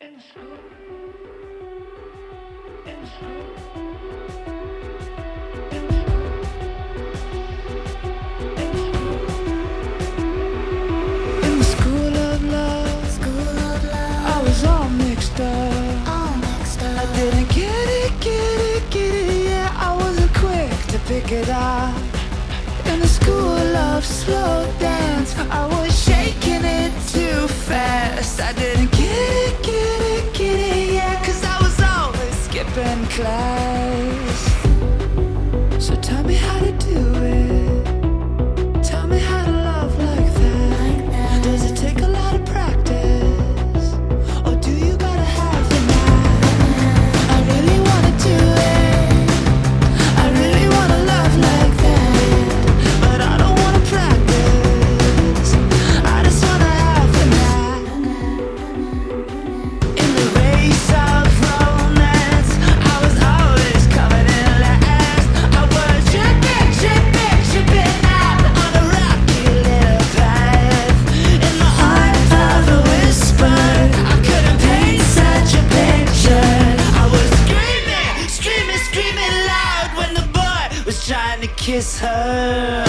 In school. In school. In school. In school. In the school of love, I was all mixed up. I didn't get it, yeah, I wasn't quick to pick it up. In the school of slow dance, I was shaking it too fast. I didn't get it, yeah, 'cause I was always skipping class. So tell me how to do it. Tell me how to love like that. Does it take a lot of practice? Or do you gotta have the knack? I really wanna do it. I really wanna love like that. But I don't wanna practice. I just wanna have the knack. In the race of romance, I was always covered in last. I was tripping out on a rocky little path. In the heart of a whisper, I couldn't paint such a picture. I was screaming loud when the boy was trying to kiss her.